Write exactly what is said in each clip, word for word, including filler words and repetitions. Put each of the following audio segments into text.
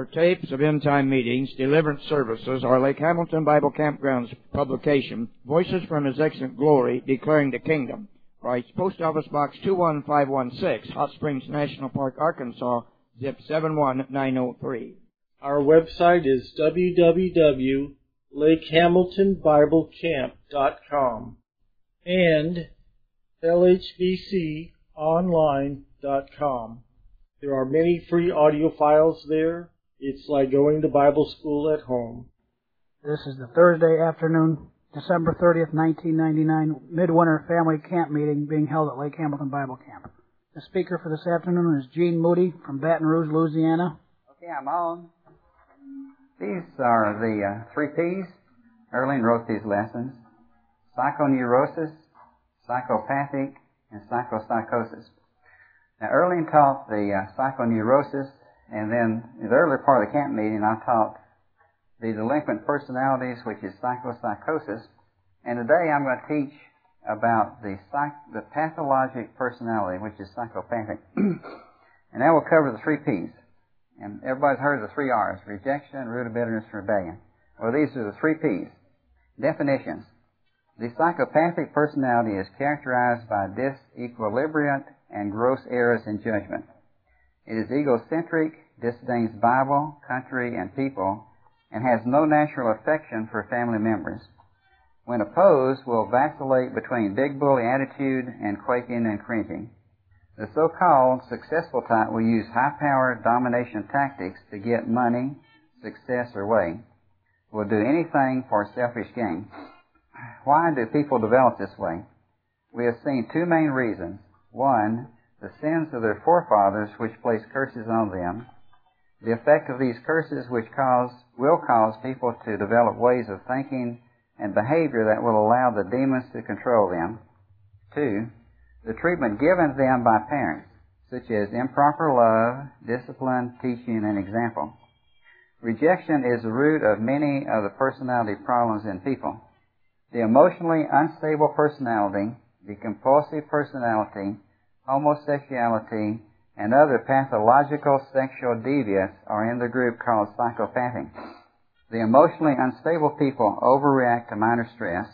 are tapes of end-time meetings, deliverance services, our Lake Hamilton Bible Campgrounds publication, Voices from His Excellent Glory, Declaring the Kingdom. Writes Post Office Box two one five one six, Hot Springs National Park, Arkansas, zip seven one nine oh three. Our website is w w w dot lake hamilton bible camp dot com and l h b c online dot com. There are many free audio files there. It's like going to Bible school at home. This is the Thursday afternoon, December thirtieth, nineteen ninety-nine, Midwinter Family Camp Meeting being held at Lake Hamilton Bible Camp. The speaker for this afternoon is Gene Moody from Baton Rouge, Louisiana. Okay, I'm on. These are the uh, three P's. Erling wrote these lessons: psychoneurosis, psychopathic, and psychopsychosis. Now, Erling taught the uh, psychoneurosis, and then in the earlier part of the camp meeting, I taught the delinquent personalities, which is psychopsychosis. And today I'm going to teach about the psych- the pathologic personality, which is psychopathic. And that will cover the three P's. And everybody's heard of the three R's: rejection, root of bitterness, rebellion. Well, these are the three P's. Definitions. The psychopathic personality is characterized by disequilibrium and gross errors in judgment. It is egocentric, disdains Bible, country, and people, and has no natural affection for family members. When opposed, will vacillate between big bully attitude and quaking and cringing. The so-called successful type will use high-powered domination tactics to get money, success, or way. Will do anything for selfish gain. Why do people develop this way? We have seen two main reasons. One, the sins of their forefathers which place curses on them. The effect of these curses which cause, will cause people to develop ways of thinking and behavior that will allow the demons to control them. Two, the treatment given them by parents, such as improper love, discipline, teaching, and example. Rejection is the root of many of the personality problems in people. The emotionally unstable personality, the compulsive personality, homosexuality, and other pathological sexual deviants are in the group called psychopathic. The emotionally unstable people overreact to minor stress.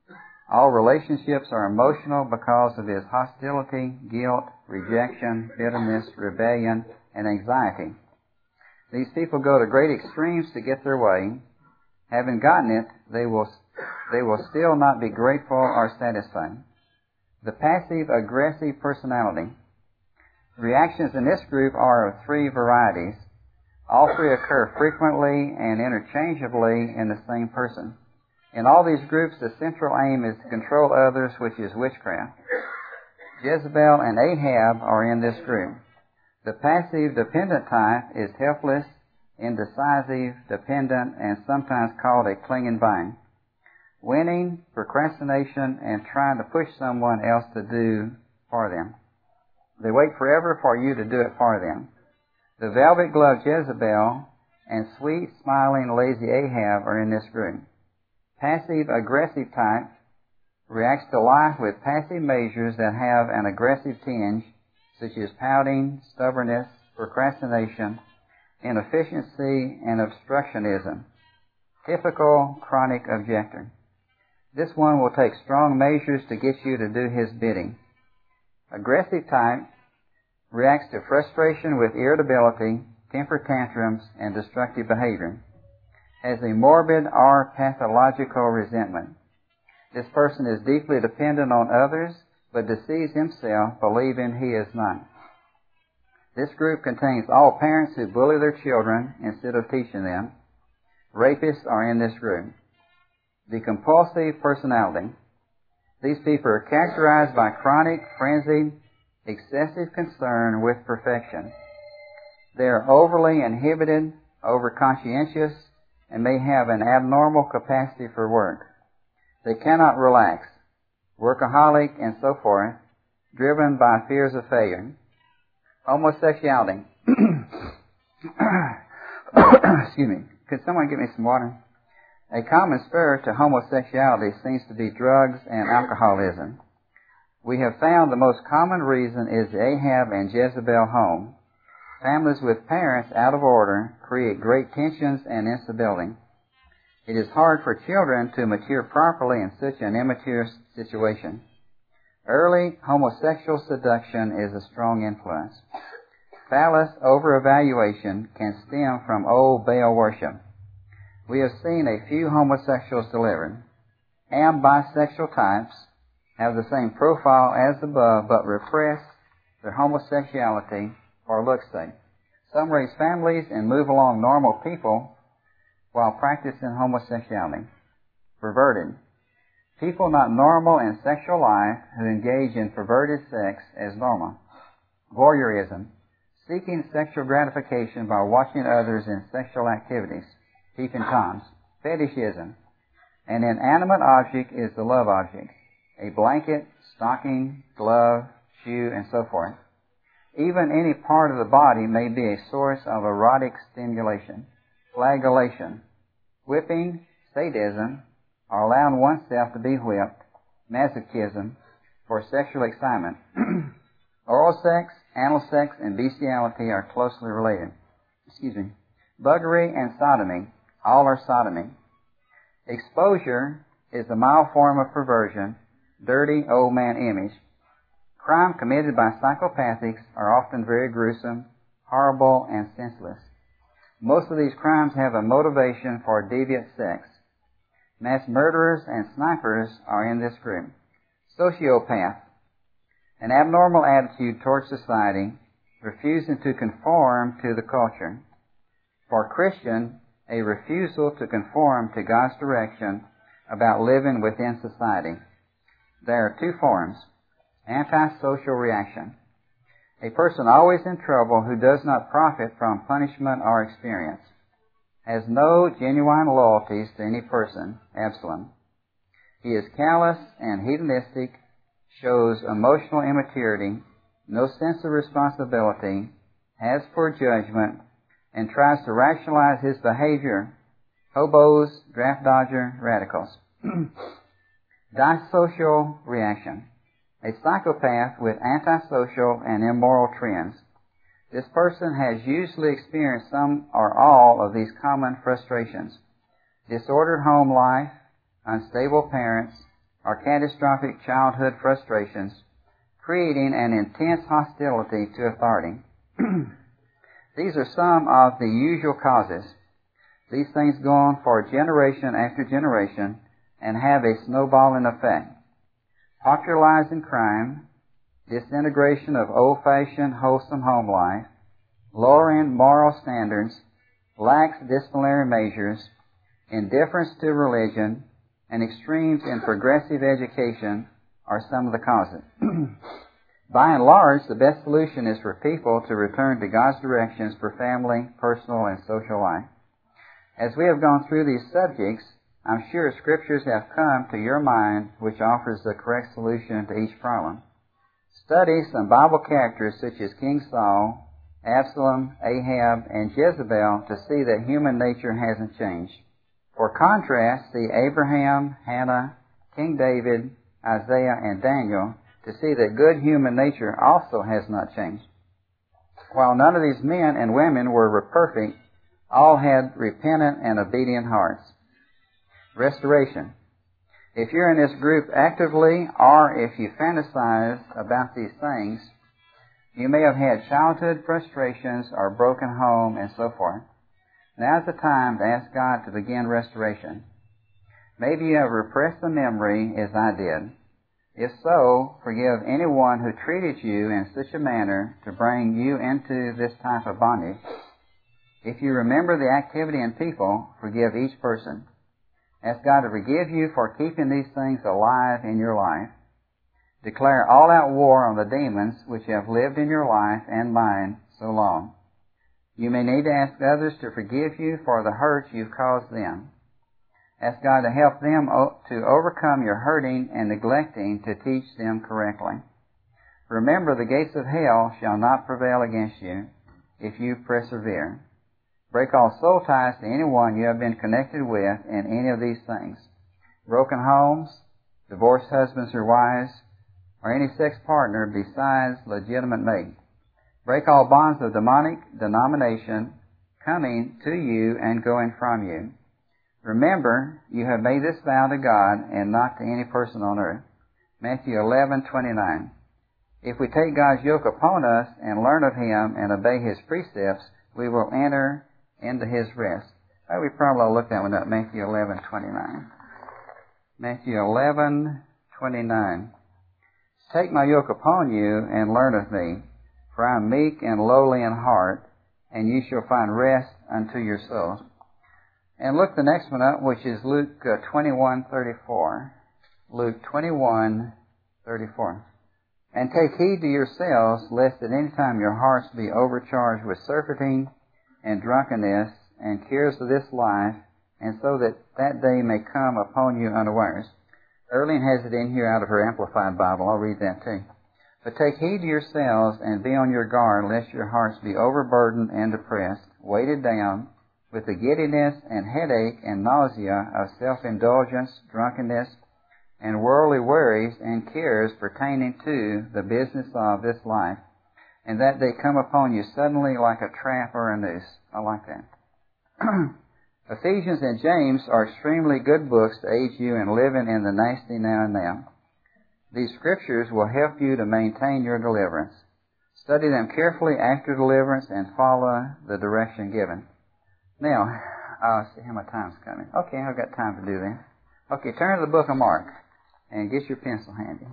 All relationships are emotional because of his hostility, guilt, rejection, bitterness, rebellion, and anxiety. These people go to great extremes to get their way. Having gotten it, they will, they will still not be grateful or satisfied. The passive-aggressive personality. Reactions in this group are of three varieties. All three occur frequently and interchangeably in the same person. In all these groups, the central aim is to control others, which is witchcraft. Jezebel and Ahab are in this group. The passive dependent type is helpless, indecisive, dependent, and sometimes called a clinging vine. Winning, procrastination, and trying to push someone else to do for them. They wait forever for you to do it for them. The velvet-gloved Jezebel and sweet, smiling, lazy Ahab are in this group. Passive-aggressive type reacts to life with passive measures that have an aggressive tinge, such as pouting, stubbornness, procrastination, inefficiency, and obstructionism. Typical chronic objector. This one will take strong measures to get you to do his bidding. Aggressive type reacts to frustration with irritability, temper tantrums, and destructive behavior. Has a morbid or pathological resentment. This person is deeply dependent on others, but deceives himself, believing he is not. This group contains all parents who bully their children instead of teaching them. Rapists are in this group. The compulsive personality. These people are characterized by chronic, frenzied, excessive concern with perfection. They are overly inhibited, overconscientious, and may have an abnormal capacity for work. They cannot relax, workaholic, and so forth, driven by fears of failure. Homosexuality. Excuse me. Could someone give me some water? A common spur to homosexuality seems to be drugs and alcoholism. We have found the most common reason is the Ahab and Jezebel home. Families with parents out of order create great tensions and instability. It is hard for children to mature properly in such an immature situation. Early homosexual seduction is a strong influence. Phallus over-evaluation can stem from old Baal worship. We have seen a few homosexuals delivered. Ambisexual types have the same profile as above, but repress their homosexuality for looks' sake. Some raise families and move along normal people while practicing homosexuality. Perverted. People not normal in sexual life who engage in perverted sex as normal. Voyeurism. Seeking sexual gratification by watching others in sexual activities. Peeping Toms. Fetishism. An inanimate object is the love object. A blanket, stocking, glove, shoe, and so forth. Even any part of the body may be a source of erotic stimulation. Flagellation. Whipping, sadism, or allowing oneself to be whipped. Masochism, for sexual excitement. Oral sex, anal sex, and bestiality are closely related. Excuse me. Buggery and sodomy, all are sodomy. Exposure is the mild form of perversion, dirty old man image. Crime committed by psychopathics are often very gruesome, horrible, and senseless. Most of these crimes have a motivation for deviant sex. Mass murderers and snipers are in this group. Sociopath. An abnormal attitude towards society, refusing to conform to the culture. For Christian, a refusal to conform to God's direction about living within society. There are two forms. Antisocial reaction. A person always in trouble who does not profit from punishment or experience. Has no genuine loyalties to any person. Absalom. He is callous and hedonistic, shows emotional immaturity, no sense of responsibility, has poor judgment, and tries to rationalize his behavior. Hobos, draft dodger, radicals. Disocial reaction. A psychopath with antisocial and immoral trends. This person has usually experienced some or all of these common frustrations. Disordered home life, unstable parents, or catastrophic childhood frustrations, creating an intense hostility to authority. These are some of the usual causes. These things go on for generation after generation and have a snowballing effect. Popularizing crime, disintegration of old-fashioned, wholesome home life, lowering moral standards, lax disciplinary measures, indifference to religion, and extremes in progressive education are some of the causes. By and large, the best solution is for people to return to God's directions for family, personal, and social life. As we have gone through these subjects, I'm sure scriptures have come to your mind which offers the correct solution to each problem. Study some Bible characters such as King Saul, Absalom, Ahab, and Jezebel to see that human nature hasn't changed. For contrast, see Abraham, Hannah, King David, Isaiah, and Daniel to see that good human nature also has not changed. While none of these men and women were perfect, all had repentant and obedient hearts. Restoration. If you're in this group actively, or if you fantasize about these things, you may have had childhood frustrations or broken home and so forth. Now's the time to ask God to begin restoration. Maybe you have repressed the memory as I did. If so, forgive anyone who treated you in such a manner to bring you into this type of bondage. If you remember the activity and people, forgive each person. Ask God to forgive you for keeping these things alive in your life. Declare all-out war on the demons which have lived in your life and mine so long. You may need to ask others to forgive you for the hurt you've caused them. Ask God to help them to overcome your hurting and neglecting to teach them correctly. Remember, the gates of hell shall not prevail against you if you persevere. Break all soul ties to anyone you have been connected with in any of these things. Broken homes, divorced husbands or wives, or any sex partner besides legitimate mate. Break all bonds of demonic denomination coming to you and going from you. Remember, you have made this vow to God and not to any person on earth. Matthew eleven twenty-nine. If we take God's yoke upon us and learn of Him and obey His precepts, we will enter into His rest. Oh, we probably ought to look that one up. Matthew eleven twenty-nine. Matthew eleven twenty-nine. Take my yoke upon you and learn of me, for I am meek and lowly in heart, and you shall find rest unto your souls. And look the next one up, which is Luke uh, twenty-one thirty-four. Luke twenty-one thirty-four. And take heed to yourselves, lest at any time your hearts be overcharged with surfeiting and drunkenness and cares of this life, and so that that day may come upon you unawares. Erling has it in here out of her Amplified Bible. I'll read that too. But take heed to yourselves and be on your guard, lest your hearts be overburdened and depressed, weighted down with the giddiness and headache and nausea of self-indulgence, drunkenness, and worldly worries and cares pertaining to the business of this life, and that they come upon you suddenly like a trap or a noose. I like that. Ephesians and James are extremely good books to aid you in living in the nasty now and now. These scriptures will help you to maintain your deliverance. Study them carefully after deliverance and follow the direction given. Now, I'll see how my time's coming. Okay, I've got time to do that. Okay, turn to the book of Mark and get your pencil handy.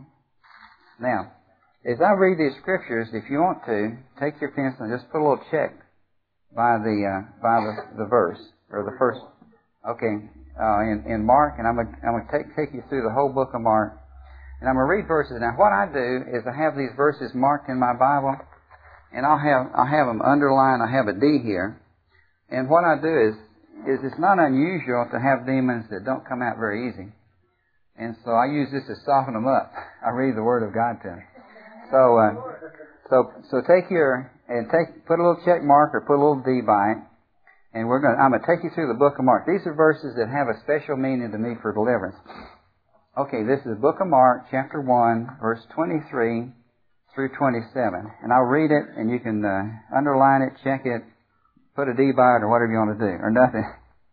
Now, as I read these scriptures, if you want to, take your pencil and just put a little check by the uh, by the, the verse or the first. Okay, uh, in in Mark, and I'm gonna I'm gonna take take you through the whole book of Mark, and I'm gonna read verses. Now, what I do is I have these verses marked in my Bible, and I'll have I'll have them underlined. I have a D here, and what I do is is it's not unusual to have demons that don't come out very easy. And so I use this to soften them up. I read the Word of God to them. So, uh, so, so take your, and take, put a little check mark or put a little D by it. And we're going to, I'm going to take you through the book of Mark. These are verses that have a special meaning to me for deliverance. Okay, this is the book of Mark, chapter one, verse twenty-three through twenty-seven. And I'll read it, and you can uh, underline it, check it, put a D by it, or whatever you want to do, or nothing.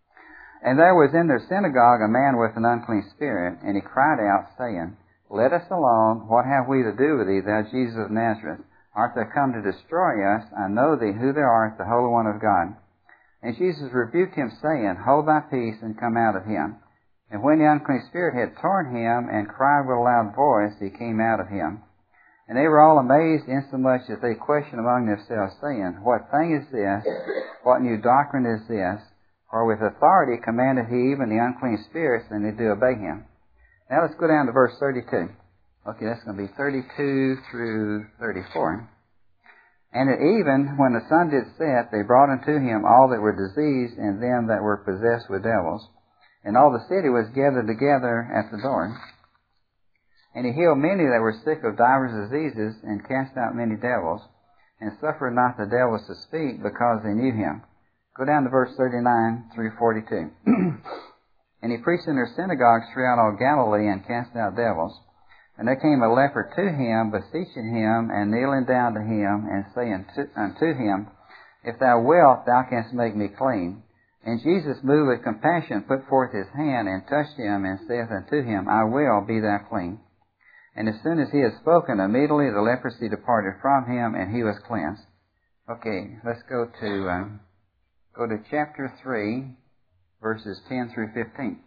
And there was in their synagogue a man with an unclean spirit, and he cried out, saying, Let us alone, what have we to do with thee, thou Jesus of Nazareth? Art thou come to destroy us? I know thee, who thou art, the Holy One of God. And Jesus rebuked him, saying, Hold thy peace, and come out of him. And when the unclean spirit had torn him, and cried with a loud voice, he came out of him. And they were all amazed, insomuch that they questioned among themselves, saying, What thing is this? What new doctrine is this? For with authority commanded he even the unclean spirits, and they do obey him. Now let's go down to verse thirty-two. Okay, that's going to be thirty-two through thirty-four. And at even, when the sun did set, they brought unto him all that were diseased, and them that were possessed with devils. And all the city was gathered together at the door. And he healed many that were sick of divers diseases, and cast out many devils, and suffered not the devils to speak, because they knew him. Go down to verse thirty-nine through forty-two. And he preached in their synagogues throughout all Galilee, and cast out devils. And there came a leper to him, beseeching him, and kneeling down to him, and saying to, unto him, If thou wilt, thou canst make me clean. And Jesus, moved with compassion, put forth his hand, and touched him, and saith unto him, I will, be thou clean. And as soon as he had spoken, immediately the leprosy departed from him, and he was cleansed. Okay, let's go to... Um, Go to chapter three, verses ten through fifteen.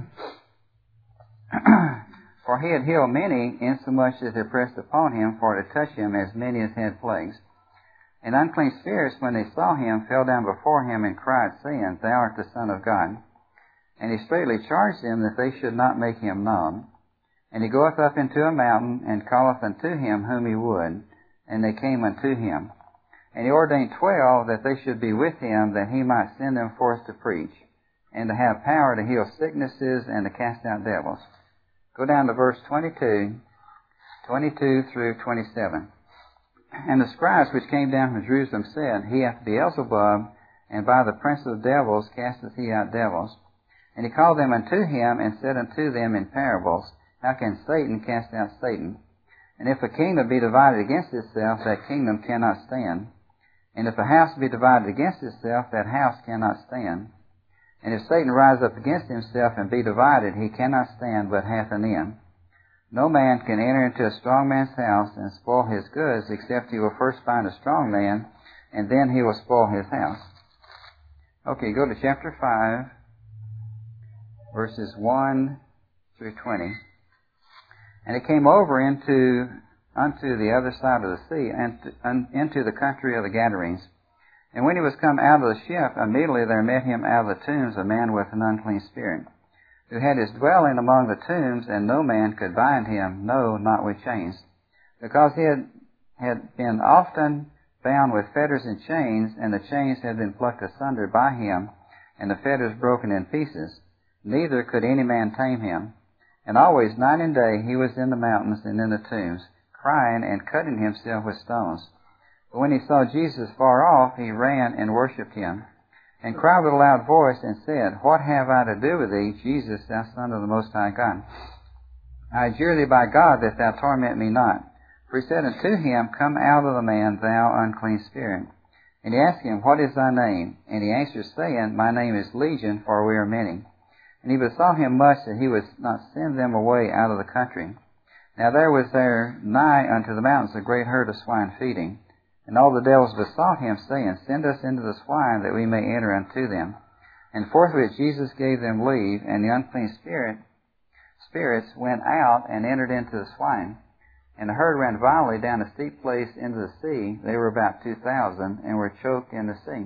For he had healed many, insomuch as they pressed upon him for to touch him, as many as had plagues. And unclean spirits, when they saw him, fell down before him, and cried, saying, Thou art the Son of God. And he straightly charged them that they should not make him known. And he goeth up into a mountain, and calleth unto him whom he would, and they came unto him. And he ordained twelve, that they should be with him, that he might send them forth to preach, and to have power to heal sicknesses, and to cast out devils. Go down to verse twenty-two, twenty-two through twenty-seven. And the scribes which came down from Jerusalem said, He hath Beelzebub, and by the prince of devils casteth he out devils. And he called them unto him, and said unto them in parables, How can Satan cast out Satan? And if a kingdom be divided against itself, that kingdom cannot stand. And if a house be divided against itself, that house cannot stand. And if Satan rise up against himself and be divided, he cannot stand, but hath an end. No man can enter into a strong man's house and spoil his goods, except he will first find a strong man, and then he will spoil his house. Okay, go to chapter five, verses one through twenty. And it came over into unto the other side of the sea, and to, un, into the country of the Gadarenes. And when he was come out of the ship, immediately there met him out of the tombs a man with an unclean spirit, who had his dwelling among the tombs, and no man could bind him, no, not with chains, because he had, had been often bound with fetters and chains, and the chains had been plucked asunder by him, and the fetters broken in pieces. Neither could any man tame him. And always night and day he was in the mountains and in the tombs, crying and cutting himself with stones. But when he saw Jesus far off, he ran and worshipped him, and cried with a loud voice, and said, What have I to do with thee, Jesus, thou Son of the Most High God? I adjure thee by God that thou torment me not. For he said unto him, Come out of the man, thou unclean spirit. And he asked him, What is thy name? And he answered, saying, My name is Legion, for we are many. And he besought him much that he would not send them away out of the country. Now there was there nigh unto the mountains a great herd of swine feeding. And all the devils besought him, saying, Send us into the swine, that we may enter unto them. And forthwith Jesus gave them leave, and the unclean spirit, spirits went out and entered into the swine. And the herd ran violently down a steep place into the sea. They were about two thousand, and were choked in the sea.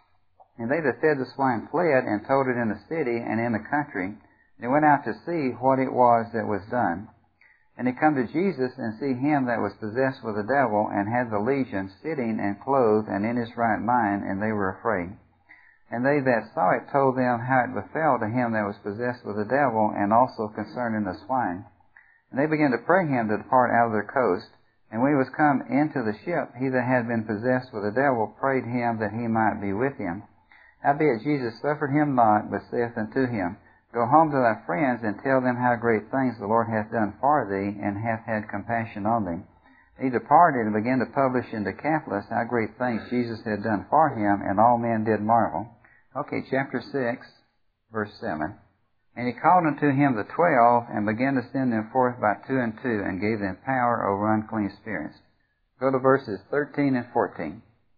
And they that fed the swine fled, and told it in the city and in the country. They went out to see what it was that was done. And they come to Jesus, and see him that was possessed with the devil, and had the legion, sitting and clothed, and in his right mind, and they were afraid. And they that saw it told them how it befell to him that was possessed with the devil, and also concerning the swine. And they began to pray him to depart out of their coast. And when he was come into the ship, he that had been possessed with the devil prayed him that he might be with him. Howbeit Jesus suffered him not, but saith unto him, Go home to thy friends, and tell them how great things the Lord hath done for thee, and hath had compassion on thee. He departed, and began to publish in Decapolis how great things Jesus had done for him, and all men did marvel. Okay, chapter six, verse seven. And he called unto him the twelve, and began to send them forth by two and two, and gave them power over unclean spirits. Go to verses thirteen and fourteen.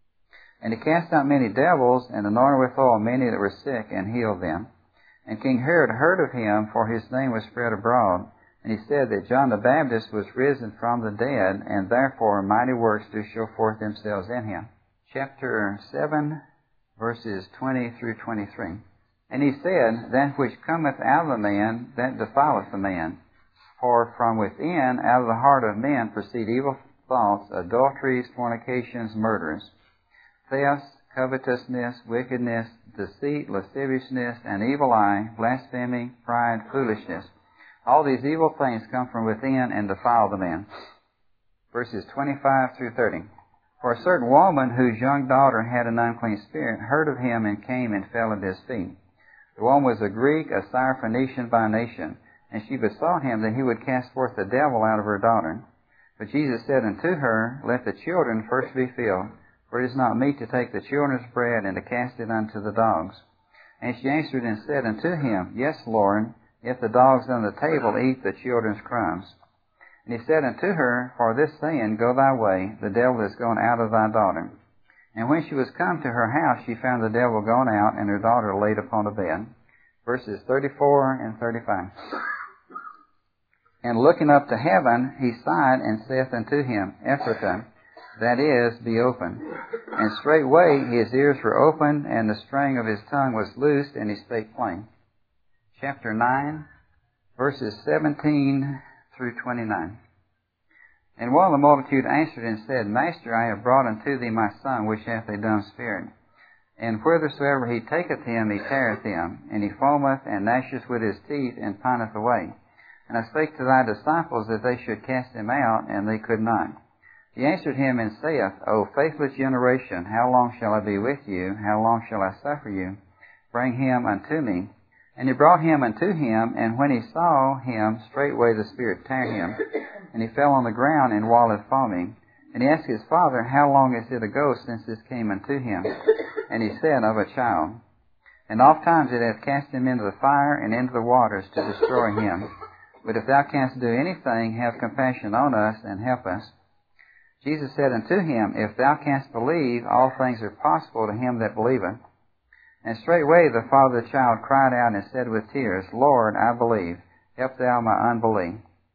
And he cast out many devils, and anointed with oil many that were sick, and healed them. And King Herod heard of him, for his name was spread abroad. And he said that John the Baptist was risen from the dead, and therefore mighty works do show forth themselves in him. Chapter seven, verses twenty through twenty-three. And he said, That which cometh out of the man, that defileth the man. For from within, out of the heart of men, proceed evil thoughts, adulteries, fornications, murders, thefts, covetousness, wickedness, deceit, lasciviousness, an evil eye, blasphemy, pride, foolishness. All these evil things come from within and defile the man. Verses twenty-five through thirty. For a certain woman whose young daughter had an unclean spirit heard of him, and came and fell at his feet. The woman was a Greek, a Syrophoenician by nation, and she besought him that he would cast forth the devil out of her daughter. But Jesus said unto her, Let the children first be filled, for it is not meet to take the children's bread, and to cast it unto the dogs. And she answered and said unto him, Yes, Lord, if the dogs on the table eat the children's crumbs. And he said unto her, For this saying, Go thy way, the devil is gone out of thy daughter. And when she was come to her house, she found the devil gone out, and her daughter laid upon a bed. Verses thirty-four and thirty-five. And looking up to heaven, he sighed, and saith unto him, Ephphatha, that is, be open. And straightway his ears were opened, and the string of his tongue was loosed, and he spake plain. Chapter nine, verses seventeen through twenty-nine. And one of the multitude answered and said, Master, I have brought unto thee my son, which hath a dumb spirit. And whithersoever he taketh him, he teareth him, and he foameth and gnasheth with his teeth, and pineth away. And I spake to thy disciples that they should cast him out, and they could not. He answered him and saith, O faithless generation, how long shall I be with you? How long shall I suffer you? Bring him unto me. And he brought him unto him, and when he saw him, straightway the spirit tare him, and he fell on the ground and wallowed foaming. And he asked his father, How long is it ago since this came unto him? And he said, Of a child. And oft times it hath cast him into the fire and into the waters to destroy him. But if thou canst do anything, have compassion on us and help us. Jesus said unto him, If thou canst believe, all things are possible to him that believeth. And straightway the father of the child cried out and said with tears, Lord, I believe. Help thou my unbelief.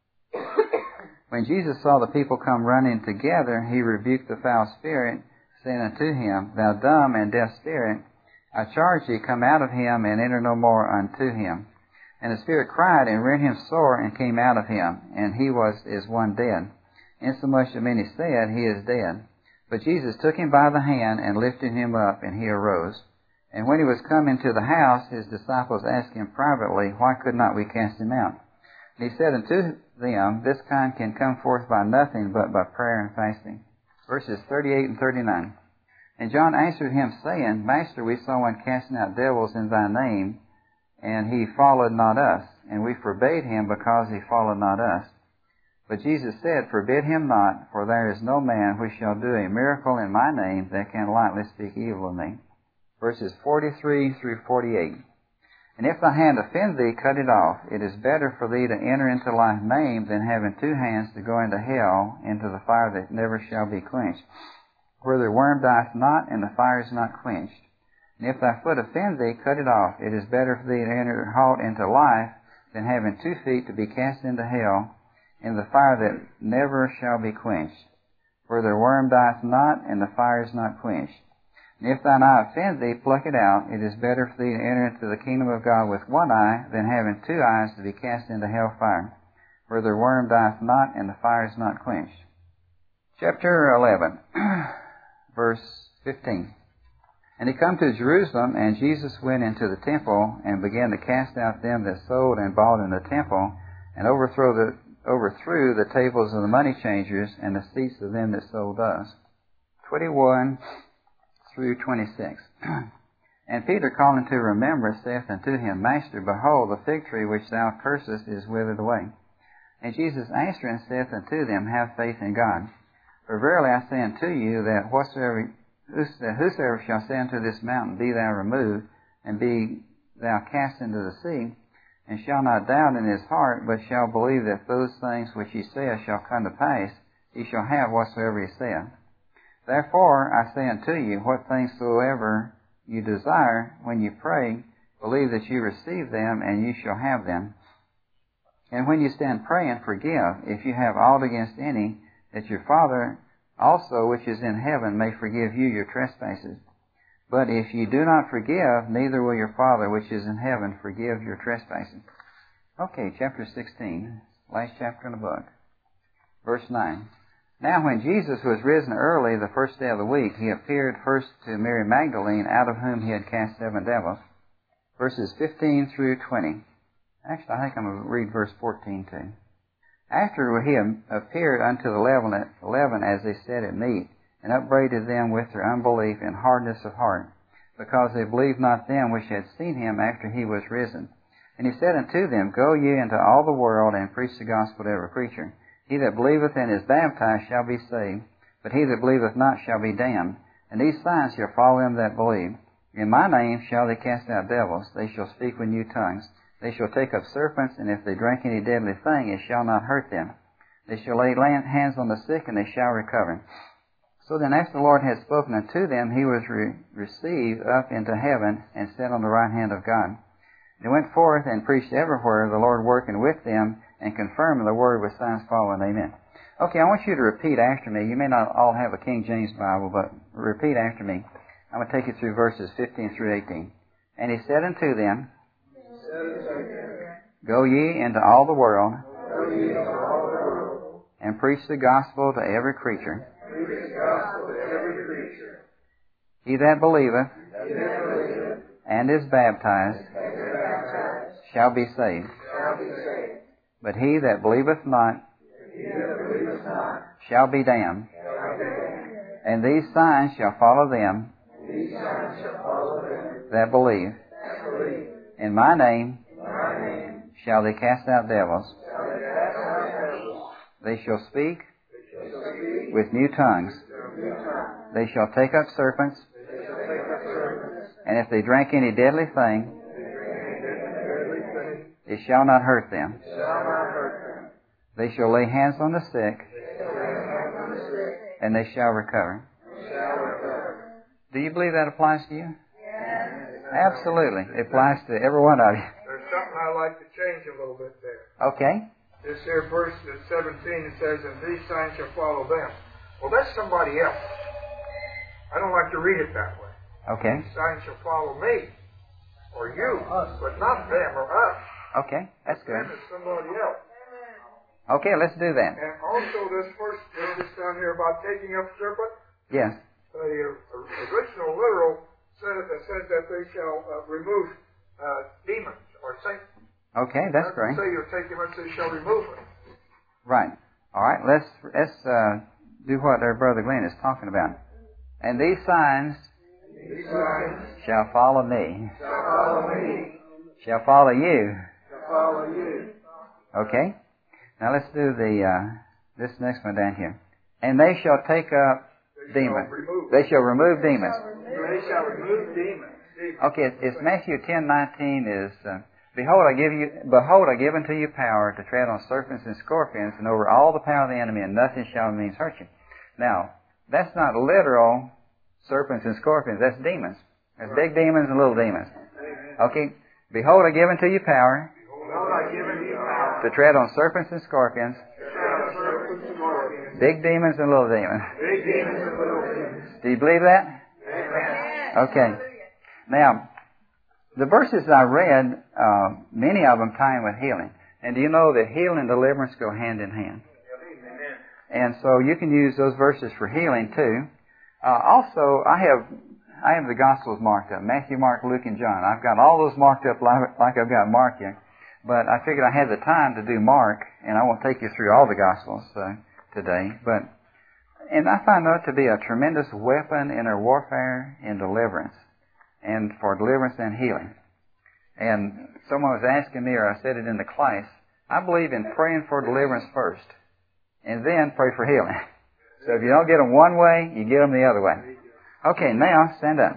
When Jesus saw the people come running together, he rebuked the foul spirit, saying unto him, Thou dumb and deaf spirit, I charge thee, come out of him, and enter no more unto him. And the spirit cried, and rent him sore, and came out of him, and he was as one dead, insomuch that many said, He is dead. But Jesus took him by the hand, and lifted him up, and he arose. And when he was come into the house, his disciples asked him privately, Why could not we cast him out? And he said unto them, This kind can come forth by nothing but by prayer and fasting. Verses thirty-eight and thirty-nine. And John answered him, saying, Master, we saw one casting out devils in thy name, and he followed not us. And we forbade him, because he followed not us. But Jesus said, Forbid him not, for there is no man which shall do a miracle in my name that can lightly speak evil of me. Verses forty-three through forty-eight. And if thy hand offend thee, cut it off. It is better for thee to enter into life maimed than having two hands to go into hell, into the fire that never shall be quenched, where the worm dieth not, and the fire is not quenched. And if thy foot offend thee, cut it off. It is better for thee to enter halt into life than having two feet to be cast into hell, in the fire that never shall be quenched, where the worm dieth not, and the fire is not quenched. And if thine eye offend thee, pluck it out. It is better for thee to enter into the kingdom of God with one eye than having two eyes to be cast into hell fire, where the worm dieth not, and the fire is not quenched. Chapter eleven, verse fifteen. And he come to Jerusalem, and Jesus went into the temple, and began to cast out them that sold and bought in the temple, and overthrow the, overthrew the tables of the money changers, and the seats of them that sold thus. twenty-one through twenty-six. And Peter, calling to remembrance, saith unto him, Master, behold, the fig tree which thou cursest is withered away. And Jesus answering saith unto them, Have faith in God. For verily I say unto you, that whatsoever, whosoever shall say unto this mountain, Be thou removed, and be thou cast into the sea, and shall not doubt in his heart, but shall believe that those things which he saith shall come to pass, he shall have whatsoever he saith. Therefore I say unto you, what things soever you desire, when you pray, believe that you receive them, and you shall have them. And when you stand praying, forgive, if you have aught against any, that your Father also which is in heaven may forgive you your trespasses. But if you do not forgive, neither will your Father which is in heaven forgive your trespasses. Okay, chapter sixteen, last chapter in the book. Verse nine. Now when Jesus was risen early the first day of the week, he appeared first to Mary Magdalene, out of whom he had cast seven devils. Verses fifteen through twenty. Actually, I think I'm going to read verse fourteen too. After he appeared unto the eleven, as they sat at meat, and upbraided them with their unbelief and hardness of heart, because they believed not them which had seen him after he was risen. And he said unto them, Go ye into all the world, and preach the gospel to every creature. He that believeth and is baptized shall be saved, but he that believeth not shall be damned. And these signs shall follow them that believe. In my name shall they cast out devils. They shall speak with new tongues. They shall take up serpents, and if they drink any deadly thing, it shall not hurt them. They shall lay hands on the sick, and they shall recover. So then, after the Lord had spoken unto them, he was re- received up into heaven, and sat on the right hand of God. They went forth and preached everywhere, the Lord working with them, and confirming the word with signs following. Amen. Okay, I want you to repeat after me. You may not all have a King James Bible, but repeat after me. I'm going to take you through verses fifteen through eighteen. And he said unto them, Go ye into all the world, and preach the gospel to every creature. He that believeth and is baptized shall be saved. But he that believeth not shall be damned. And these signs shall follow them that believe. In my name shall they cast out devils. They shall speak with new tongues. They shall take up serpents. And if they drink any deadly thing, it shall not hurt them. They shall lay hands on the sick, and they shall recover. Do you believe that applies to you? Absolutely. It applies to every one of you. There's something I'd like to change a little bit there. Okay. This here verse seventeen, it says, and these signs shall follow them. Well, that's somebody else. I don't like to read it that way. Okay. These signs shall follow me, or you, but not them or us. Okay, that's good. Them is somebody else. Okay, let's do that. And also this first, this down here about taking up serpent. Yes. The uh, original literal says, uh, says that they shall uh, remove uh, demons or Satan. Okay, that's great. Say you're taking them, they shall remove them. Right. All right. Let's let's uh, do what our brother Glenn is talking about. And these signs, these signs shall follow me. Shall follow me. Shall follow you. Shall follow you. Okay. Now let's do the uh, this next one down here. And they shall take up they demons. Shall they shall remove demons. They shall remove demons. demons. Okay. It's, it's Matthew ten nineteen is. Uh, Behold, I give you, behold, I give unto you power to tread on serpents and scorpions, and over all the power of the enemy, and nothing shall means hurt you. Now, that's not literal serpents and scorpions. That's demons. That's big demons and little demons. Okay. Behold, I give unto you power to tread on serpents and scorpions, big demons and little demons. Do you believe that? Okay. Now, the verses I read, uh, many of them tie in with healing. And do you know that healing and deliverance go hand in hand? And so you can use those verses for healing too. Uh, also, I have I have the Gospels marked up. Matthew, Mark, Luke, and John. I've got all those marked up like, like I've got Mark here. But I figured I had the time to do Mark, and I won't take you through all the Gospels uh, today. But and I find that to be a tremendous weapon in our warfare in deliverance. And for deliverance and healing. And someone was asking me, or I said it in the class, I believe in praying for deliverance first, and then pray for healing. So if you don't get them one way, you get them the other way. Okay, now stand up.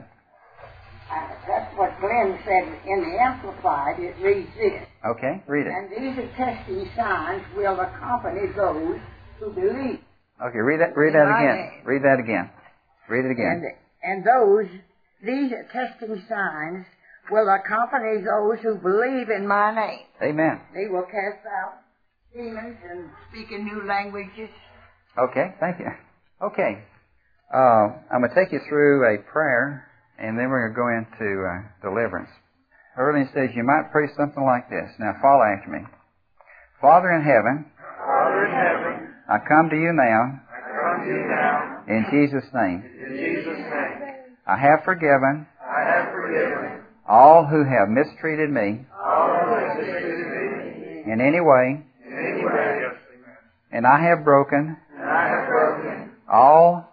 Uh, that's what Glenn said in the Amplified. It reads this. Okay, read it. And these attesting signs will accompany those who believe. Okay, read that. Read that again. Read that again. Read it again. And, and those. These attesting signs will accompany those who believe in my name. Amen. They will cast out demons and speak in new languages. Okay, thank you. Okay. Uh, I'm going to take you through a prayer, and then we're going to go into uh, deliverance. Earlier says you might pray something like this. Now follow after me. Father in heaven, Father in heaven, I come to you now, I come to you now, in Jesus' name. in Jesus' name. I have forgiven I have forgiven all who have mistreated me all who have mistreated me in any way, in any way, and I have broken and I have broken all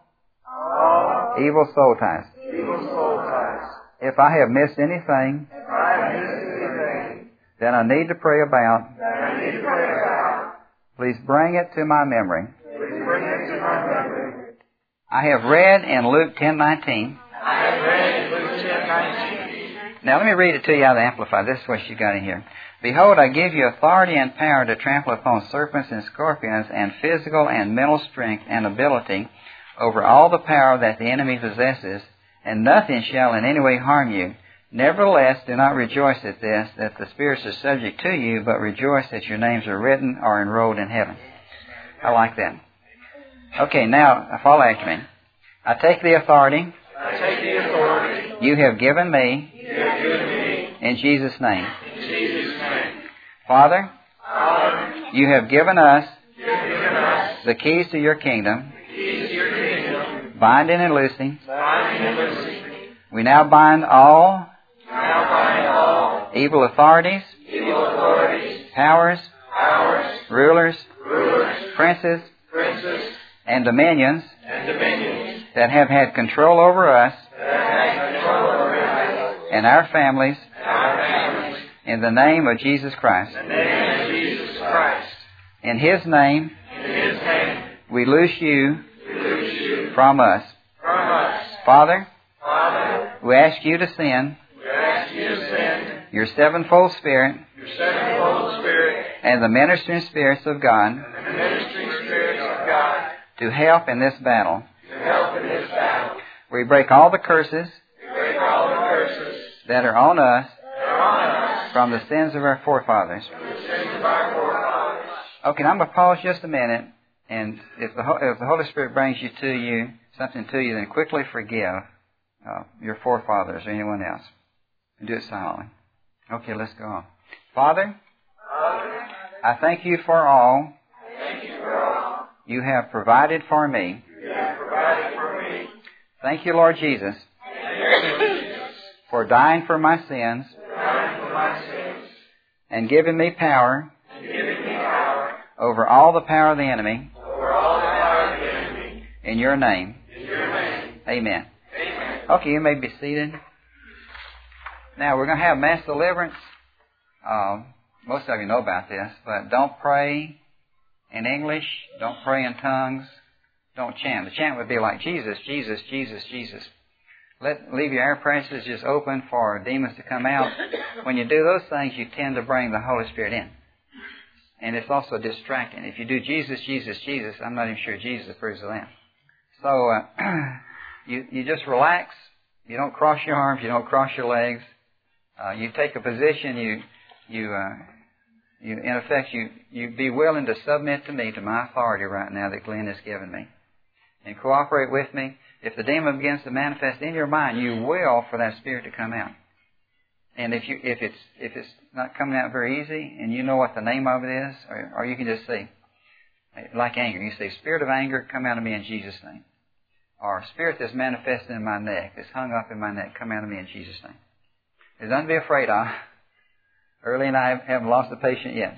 all evil soul ties. evil soul ties. If I have missed anything If I have missed anything that I need to pray about, that I need to pray about, please bring it to my memory. please bring it to my memory. I have read in Luke ten nineteen. I have read in Luke ten nineteen. Now let me read it to you out of the Amplified. This is what you got in here. Behold, I give you authority and power to trample upon serpents and scorpions and physical and mental strength and ability over all the power that the enemy possesses, and nothing shall in any way harm you. Nevertheless, do not rejoice at this, that the spirits are subject to you, but rejoice that your names are written or enrolled in heaven. I like that. Okay, now follow after me. I take the authority I take the authority you have given me you have given me in Jesus' name. in Jesus' name. Father, Father, you have given us you have given us the keys to your kingdom, the keys to your kingdom, binding and loosing. binding and loosing. We now bind all Now bind all evil authorities, evil authorities, powers, powers, rulers, rulers, princes, princes, and dominions and dominions that have had control over us that have control over us and our families and our families In the name of Jesus Christ. In the name of Jesus Christ. In His name. In His name. We loose you. We loose you. From us. From us. Father. Father. We ask you to send. We ask you to send. Your sevenfold Spirit. Your sevenfold Spirit. And the ministering spirits of God. And the ministering spirits of God. To help in this battle. To help in this battle. We break all the curses. We break all the curses. That are on us. That are on us. From the sins of our forefathers. From the sins of our forefathers. Okay, I'm going to pause just a minute. And if the, if the Holy Spirit brings you to you, something to you, then quickly forgive uh, your forefathers or anyone else. And do it silently. Okay, let's go on. Father, Father, I thank you for all, thank you for all you have provided for me. you have provided for me. Thank you, Lord Jesus, Thank you, Lord Jesus, for dying for my sins for dying for my sins and giving me power and giving me power over all the power of the enemy. over all the power of the enemy. In your name. In your name. Amen. Amen. Okay, you may be seated. Now, we're going to have mass deliverance. Um, most of you know about this, but don't pray in English. Don't pray in tongues. Don't chant. The chant would be like Jesus, Jesus, Jesus, Jesus. Let leave your air passages just open for demons to come out. When you do those things, you tend to bring the Holy Spirit in. And it's also distracting. If you do Jesus, Jesus, Jesus, I'm not even sure Jesus approves of that. So uh, you you just relax. You don't cross your arms. You don't cross your legs. Uh, you take a position. You you uh, you in effect you you be willing to submit to me, to my authority right now that Glenn has given me, and cooperate with me. If the demon begins to manifest in your mind, you will for that spirit to come out. And if you if it's if it's not coming out very easy, and you know what the name of it is, or, or you can just say, like anger, you say, "Spirit of anger, come out of me in Jesus' name." Or spirit that's manifested in my neck, that's hung up in my neck, come out of me in Jesus' name. There's nothing to be afraid of. Early and I haven't lost a patient yet.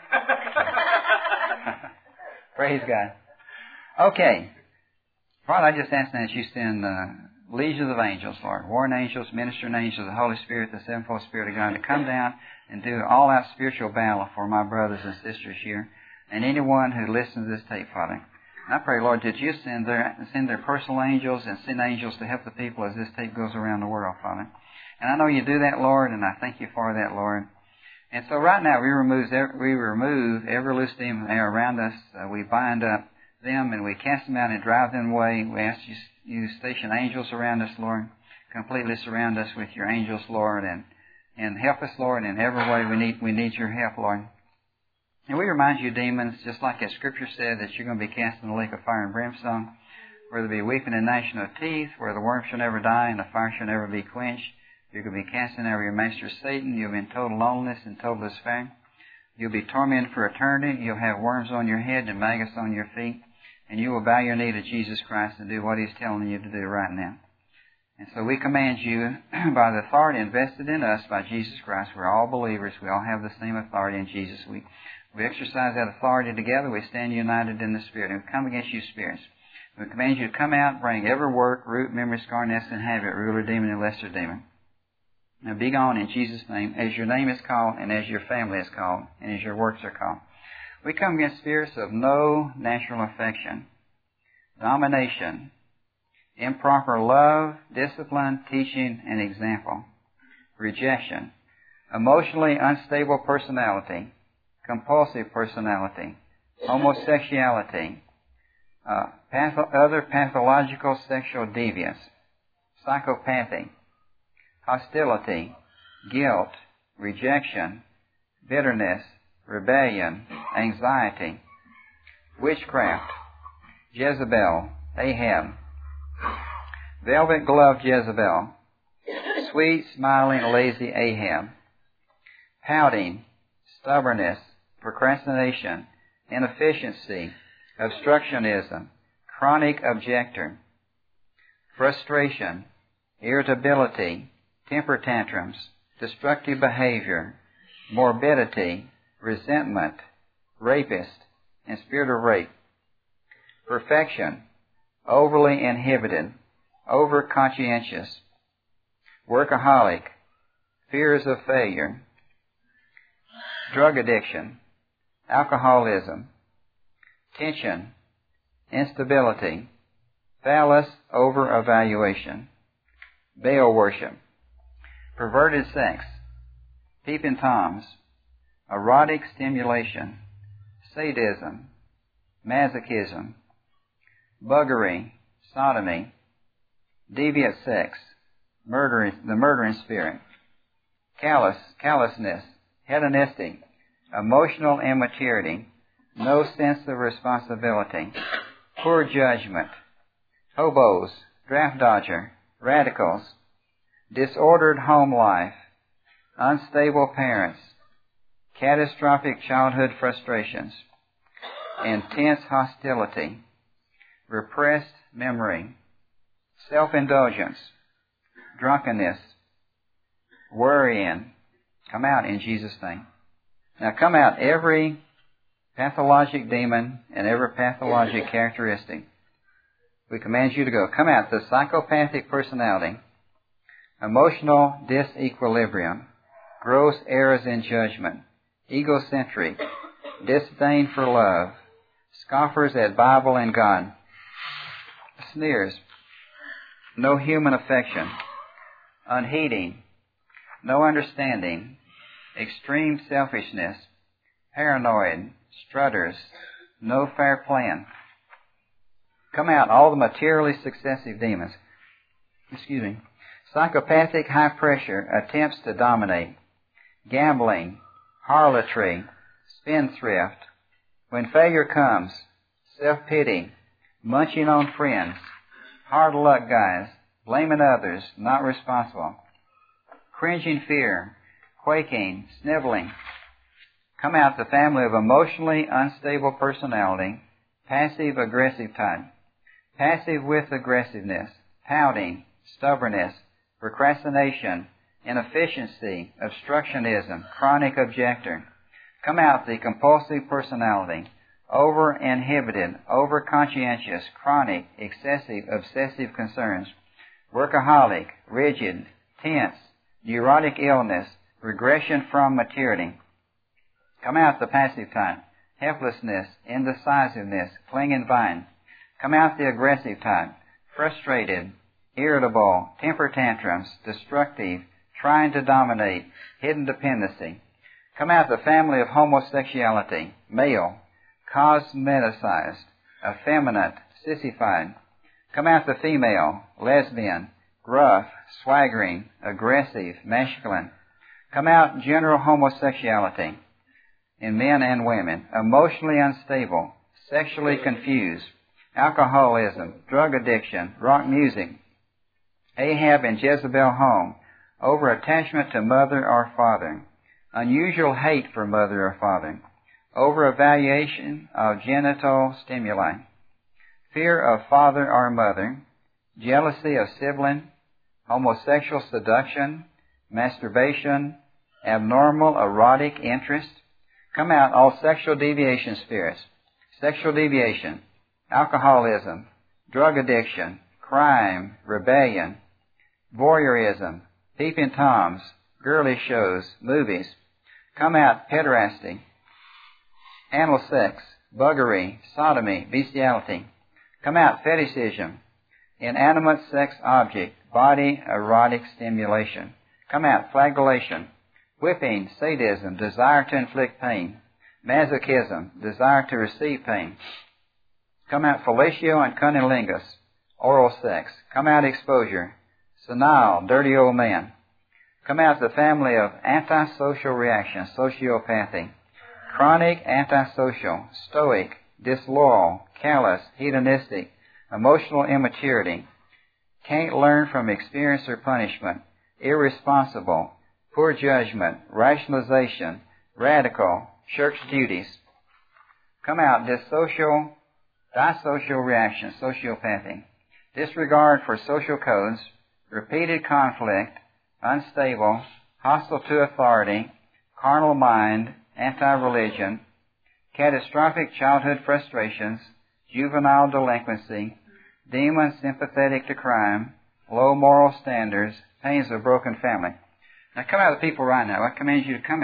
Praise God. Okay. Father, I just ask that you send uh, legions of angels, Lord, warring angels, ministering angels, the Holy Spirit, the sevenfold Spirit of God, to come down and do all-out spiritual battle for my brothers and sisters here, and anyone who listens to this tape, Father. I pray, Lord, that you send their send their personal angels and send angels to help the people as this tape goes around the world, Father. And I know you do that, Lord, and I thank you for that, Lord. And so right now we remove we remove every loose demon around us. Uh, we bind up them and we cast them out and drive them away. We ask you you station angels around us, Lord. Completely surround us with your angels, Lord, and and help us, Lord, in every way we need we need your help, Lord. And we remind you, demons, just like that Scripture said, that you're going to be cast in the lake of fire and brimstone, where there be weeping and gnashing of teeth, where the worm shall never die and the fire shall never be quenched. You're going to be cast in over your master Satan. You'll be in total loneliness and total despair. You'll be tormented for eternity. You'll have worms on your head and maggots on your feet. And you will bow your knee to Jesus Christ and do what He's telling you to do right now. And so we command you, by the authority invested in us by Jesus Christ, we're all believers. We all have the same authority in Jesus. We We exercise that authority together. We stand united in the Spirit. And we come against you, spirits. We command you to come out, bring every work, root, memory, scar, nest, and habit, ruler, demon, and lesser demon. Now be gone in Jesus' name, as your name is called, and as your family is called, and as your works are called. We come against spirits of no natural affection, domination, improper love, discipline, teaching, and example, rejection, emotionally unstable personality, compulsive personality, homosexuality, uh, patho- other pathological sexual deviance, psychopathy, hostility, guilt, rejection, bitterness, rebellion, anxiety, witchcraft, Jezebel, Ahab, velvet-gloved Jezebel, sweet, smiling, lazy Ahab, pouting, stubbornness, procrastination, inefficiency, obstructionism, chronic objector, frustration, irritability, temper tantrums, destructive behavior, morbidity, resentment, rapist, and spirit of rape, perfection, overly inhibited, over-conscientious, workaholic, fears of failure, drug addiction, alcoholism, tension, instability, phallus over-evaluation, Baal worship, perverted sex, peeping toms, erotic stimulation, sadism, masochism, buggery, sodomy, deviant sex, murder, the murdering spirit, callous, callousness, hedonistic, emotional immaturity, no sense of responsibility, poor judgment, hobos, draft dodger, radicals, disordered home life, unstable parents, catastrophic childhood frustrations, intense hostility, repressed memory, self-indulgence, drunkenness, worrying. Come out in Jesus' name. Now come out every pathologic demon and every pathologic characteristic. We command you to go. Come out the psychopathic personality, emotional disequilibrium, gross errors in judgment, egocentric, disdain for love, scoffers at Bible and God, sneers, no human affection, unheeding, no understanding, extreme selfishness, paranoid, strutters, no fair plan. Come out all the materially successive demons. Excuse me. Psychopathic high pressure attempts to dominate, gambling, harlotry, spendthrift, when failure comes, self-pity, munching on friends, hard luck guys, blaming others, not responsible, cringing fear, quaking, sniveling. Come out the family of emotionally unstable personality, passive aggressive type, passive with aggressiveness, pouting, stubbornness, procrastination, inefficiency, obstructionism, chronic objector. Come out the compulsive personality, over-inhibited, over-conscientious, chronic, excessive, obsessive concerns, workaholic, rigid, tense, neurotic illness, regression from maturity. Come out the passive type, helplessness, indecisiveness, clinging vine. Come out the aggressive type, frustrated, irritable, temper tantrums, destructive, trying to dominate, hidden dependency. Come out the family of homosexuality, male, cosmeticized, effeminate, sissified. Come out the female, lesbian, gruff, swaggering, aggressive, masculine. Come out general homosexuality in men and women, emotionally unstable, sexually confused, alcoholism, drug addiction, rock music, Ahab and Jezebel home, over-attachment to mother or father, unusual hate for mother or father, over-evaluation of genital stimuli, fear of father or mother, jealousy of sibling, homosexual seduction, masturbation, abnormal erotic interest. Come out all sexual deviation spirits, sexual deviation, alcoholism, drug addiction, crime, rebellion, voyeurism, peeping toms, girly shows, movies. Come out pederasty, anal sex, buggery, sodomy, bestiality. Come out fetishism, inanimate sex object, body erotic stimulation. Come out flagellation, whipping, sadism, desire to inflict pain, masochism, desire to receive pain. Come out fellatio and cunnilingus, oral sex. Come out exposure, senile, dirty old man. Come out the family of antisocial reaction, sociopathy, chronic antisocial, stoic, disloyal, callous, hedonistic, emotional immaturity, can't learn from experience or punishment, irresponsible, poor judgment, rationalization, radical, church duties. Come out dissocial, disocial reaction, sociopathy, disregard for social codes, repeated conflict, unstable, hostile to authority, carnal mind, anti-religion, catastrophic childhood frustrations, juvenile delinquency, demon sympathetic to crime, low moral standards, pains of broken family. Now come out of the people right now. I command you to come out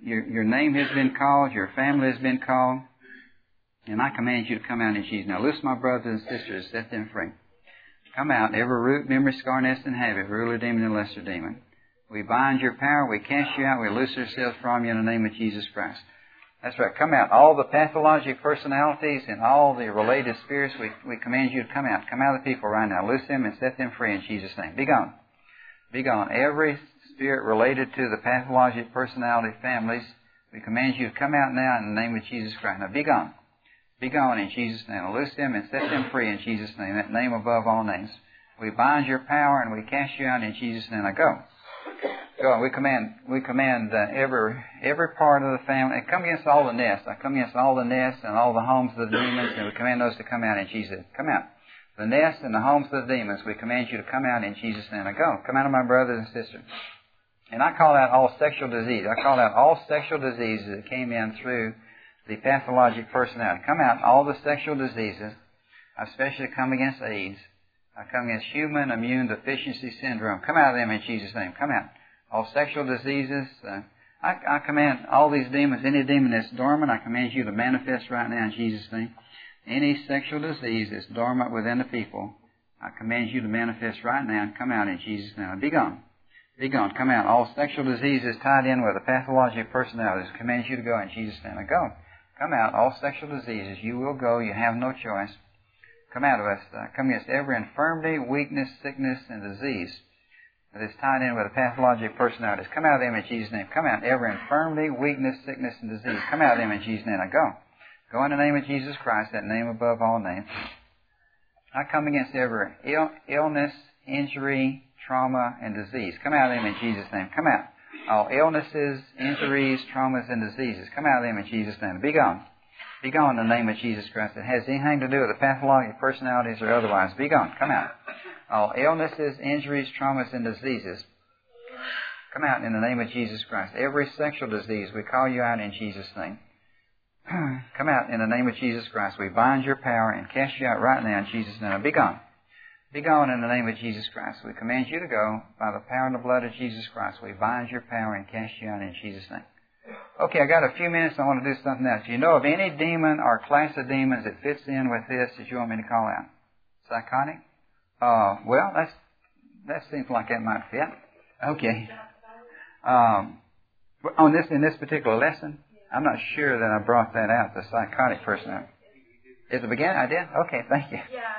your, your name has been called, your family has been called, and I command you to come out in Jesus' name. Now, loose my brothers and sisters, set them free. Come out, every root, memory, scar, nest, and habit, ruler demon and lesser demon. We bind your power, we cast you out, we loose ourselves from you in the name of Jesus Christ. That's right. Come out. All the pathologic personalities and all the related spirits, we, we command you to come out. Come out of the people right now. Loose them and set them free in Jesus' name. Be gone. Be gone. Every spirit related to the pathologic personality families, we command you to come out now in the name of Jesus Christ. Now be gone. Be gone in Jesus' name. Now loose them and set them free in Jesus' name. That name above all names. We bind your power and we cast you out in Jesus' name. Now go. Go. We command, we command uh, every every part of the family. And come against all the nests. I come against all the nests and all the homes of the demons, and we command those to come out in Jesus' name. Come out. The nests and the homes of the demons, we command you to come out in Jesus' name. Now go. Come out of my brothers and sisters. And I call out all sexual disease. I call out all sexual diseases that came in through the pathologic personality. Come out all the sexual diseases. I especially come against AIDS. I come against human immune deficiency syndrome. Come out of them in Jesus' name. Come out. All sexual diseases. Uh, I, I command all these demons, any demon that's dormant, I command you to manifest right now in Jesus' name. Any sexual disease that's dormant within the people, I command you to manifest right now and come out in Jesus' name. Be gone. Be gone. Come out. All sexual diseases tied in with the pathologic personalities, I command you to go in Jesus' name. Now go. Come out. All sexual diseases. You will go. You have no choice. Come out of us. Uh, come against every infirmity, weakness, sickness, and disease that is tied in with the pathologic personalities. Come out of them in Jesus' name. Come out. Every infirmity, weakness, sickness, and disease. Come out of them in Jesus' name. Now go. Go in the name of Jesus Christ, that name above all names. I come against every Ill, illness, injury, trauma, and disease. Come out of them in Jesus' name. Come out. All illnesses, injuries, traumas, and diseases. Come out of them in Jesus' name. Be gone. Be gone in the name of Jesus Christ. It has anything to do with the pathologic personalities or otherwise. Be gone. Come out. All illnesses, injuries, traumas, and diseases. Come out in the name of Jesus Christ. Every sexual disease, we call you out in Jesus' name. Come out in the name of Jesus Christ. We bind your power and cast you out right now in Jesus' name. Now be gone. Be gone in the name of Jesus Christ. We command you to go by the power and the blood of Jesus Christ. We bind your power and cast you out in Jesus' name. Okay, I got a few minutes. I want to do something else. Do you know of any demon or class of demons that fits in with this that you want me to call out? Psychotic? Uh, well, that's, that seems like that might fit. Okay. Um, on this, in this particular lesson, I'm not sure that I brought that out, the psychotic personality. Is it beginning? I did? Okay, thank you.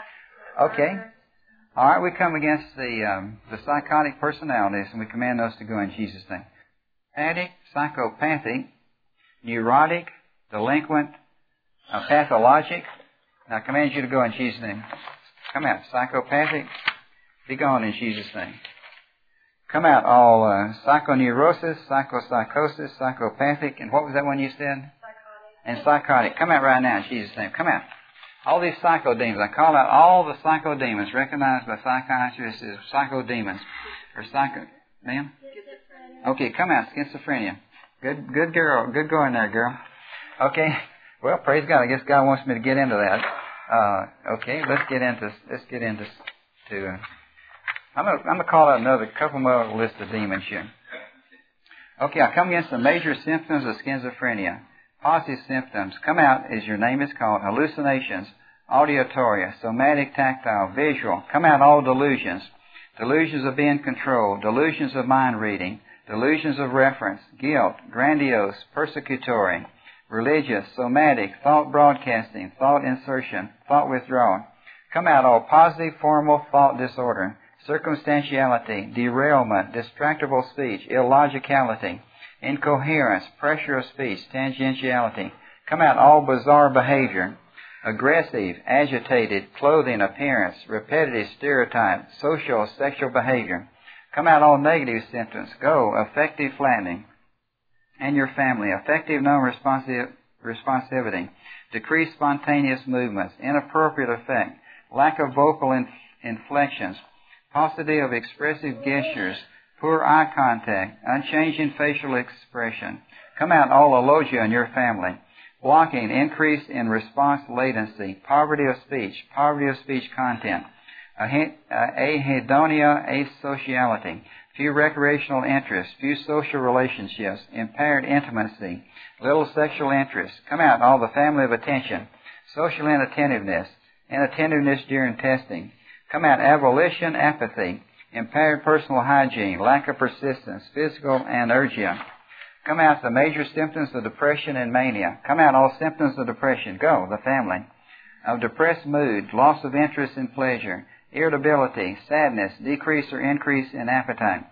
Okay. All right, we come against the um, the psychotic personalities, and we command those to go in Jesus' name. Addict, psychopathic, neurotic, delinquent, uh, pathologic. I command you to go in Jesus' name. Come out, psychopathic, be gone in Jesus' name. Come out, all uh, psychoneurosis, psychopsychosis, psychopathic, and what was that one you said? Psychotic. And psychotic. Come out right now in Jesus' name. Come out. All these psychodemons. I call out all the psychodemons recognized by psychiatrists as psychodemons. Or psycho... Ma'am? Okay, come out. Schizophrenia. Good good girl. Good going there, girl. Okay. Well, praise God. I guess God wants me to get into that. Uh, okay, let's get into... Let's get into... To, uh, I'm going I'm to call out another couple more list of demons here. Okay, I come against the major symptoms of schizophrenia. Positive symptoms. Come out as your name is called. Hallucinations, auditory, somatic, tactile, visual. Come out all delusions. Delusions of being controlled. Delusions of mind reading. Delusions of reference. Guilt. Grandiose. Persecutory. Religious. Somatic. Thought broadcasting. Thought insertion. Thought withdrawal. Come out all positive, formal thought disorder. Circumstantiality. Derailment. Distractible speech. Illogicality. Incoherence, pressure of speech, tangentiality. Come out all bizarre behavior. Aggressive, agitated, clothing, appearance, repetitive stereotype, social, sexual behavior. Come out all negative symptoms. Go, affective flattening. And your family, affective non-responsive responsivity, decreased spontaneous movements, inappropriate effect, lack of vocal inf- inflections, paucity of expressive gestures, poor eye contact, unchanging facial expression. Come out all allogia in your family. Blocking, increase in response latency, poverty of speech, poverty of speech content, ahedonia, asociality, few recreational interests, few social relationships, impaired intimacy, little sexual interest. Come out, all the family of attention, social inattentiveness, inattentiveness during testing. Come out, abolition, apathy, impaired personal hygiene, lack of persistence, physical anergia. Come out, the major symptoms of depression and mania. Come out, all symptoms of depression. Go, the family. Of depressed mood, loss of interest in pleasure, irritability, sadness, decrease or increase in appetite,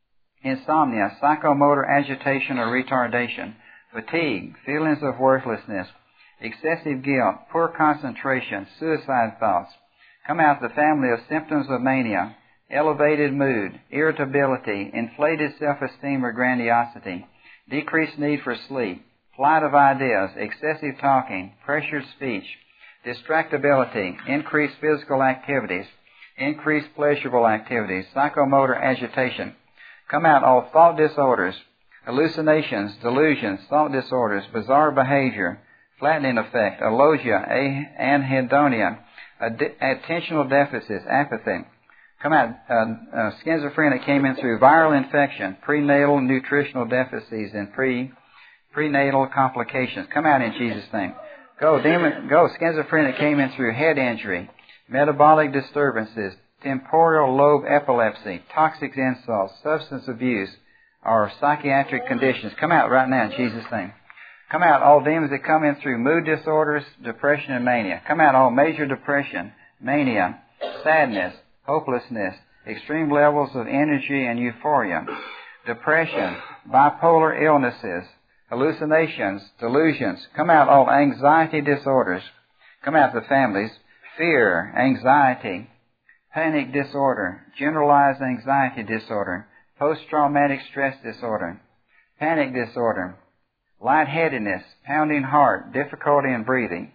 insomnia, psychomotor agitation or retardation, fatigue, feelings of worthlessness, excessive guilt, poor concentration, suicide thoughts. Come out, the family of symptoms of mania, elevated mood, irritability, inflated self-esteem or grandiosity, decreased need for sleep, flight of ideas, excessive talking, pressured speech, distractibility, increased physical activities, increased pleasurable activities, psychomotor agitation. Come out, all thought disorders, hallucinations, delusions, thought disorders, bizarre behavior, flattening effect, alogia, anhedonia, ad- attentional deficits, apathy. Come out, uh, uh, schizophrenia came in through viral infection, prenatal nutritional deficits, and pre prenatal complications. Come out in Jesus' name. Go, demon, go. Schizophrenia came in through head injury, metabolic disturbances, temporal lobe epilepsy, toxic insults, substance abuse, or psychiatric conditions. Come out right now in Jesus' name. Come out all demons that come in through mood disorders, depression, and mania. Come out all major depression, mania, sadness, hopelessness, extreme levels of energy and euphoria, depression, bipolar illnesses, hallucinations, delusions. Come out all anxiety disorders. Come out the families, fear, anxiety, panic disorder, generalized anxiety disorder, post-traumatic stress disorder, panic disorder, lightheadedness, pounding heart, difficulty in breathing.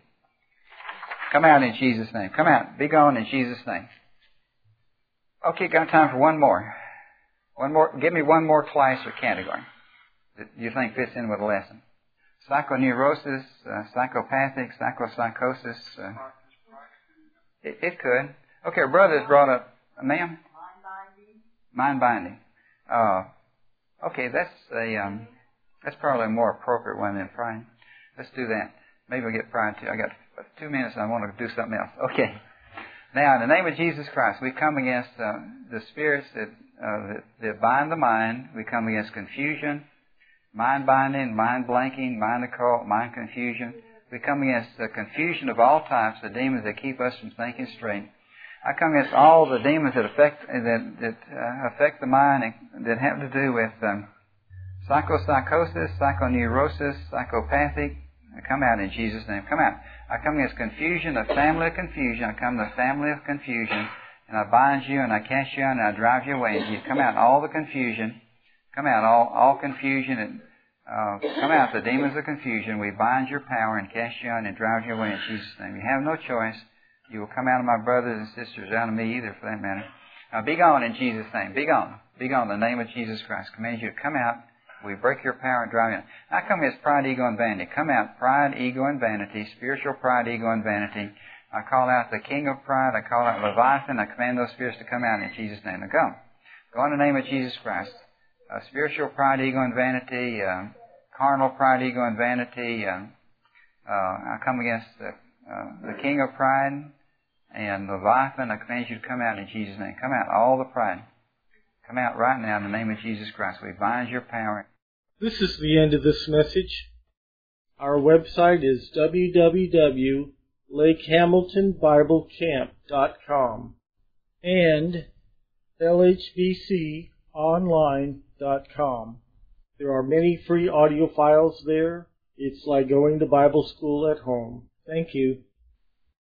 Come out in Jesus' name. Come out. Be gone in Jesus' name. Okay, got time for one more. One more. Give me one more class or category that you think fits in with the lesson. Psychoneurosis, uh, psychopathic, psychopsychosis. Uh, it, it could. Okay, our brother's brought up, uh, ma'am? Mind binding. Mind binding. Uh, okay, that's a, um, that's probably a more appropriate one than pride. Let's do that. Maybe we'll get pride too. I got two minutes and I want to do something else. Okay. Now, in the name of Jesus Christ, we come against uh, the spirits that, uh, that, that bind the mind. We come against confusion, mind binding, mind blanking, mind occult, mind confusion. We come against the confusion of all types, the demons that keep us from thinking straight. I come against all the demons that affect that that uh, affect the mind and that have to do with um, psychopsychosis, psychoneurosis, psychopathic. I come out in Jesus' name. Come out. I come against confusion, a family of confusion. I come to a family of confusion, and I bind you, and I cast you out, and I drive you away. And you come out all the confusion. Come out all all confusion, and uh, come out the demons of confusion. We bind your power and cast you out and drive you away in Jesus' name. You have no choice. You will come out of my brothers and sisters, out of me either, for that matter. Now, be gone in Jesus' name. Be gone. Be gone in the name of Jesus Christ. Command you to come out. We break your power and drive you out. I come against pride, ego, and vanity. Come out, pride, ego, and vanity. Spiritual pride, ego, and vanity. I call out the king of pride. I call out Leviathan. I command those spirits to come out in Jesus' name. Now go. Go in the name of Jesus Christ. Uh, spiritual pride, ego, and vanity. Uh, carnal pride, ego, and vanity. Uh, uh, I come against the, uh, the king of pride and Leviathan. I command you to come out in Jesus' name. Come out, all the pride. Come out right now in the name of Jesus Christ. We bind your power. This is the end of this message. Our website is w w w dot lake hamilton bible camp dot com and l h b c online dot com. There are many free audio files there. It's like going to Bible school at home. Thank you.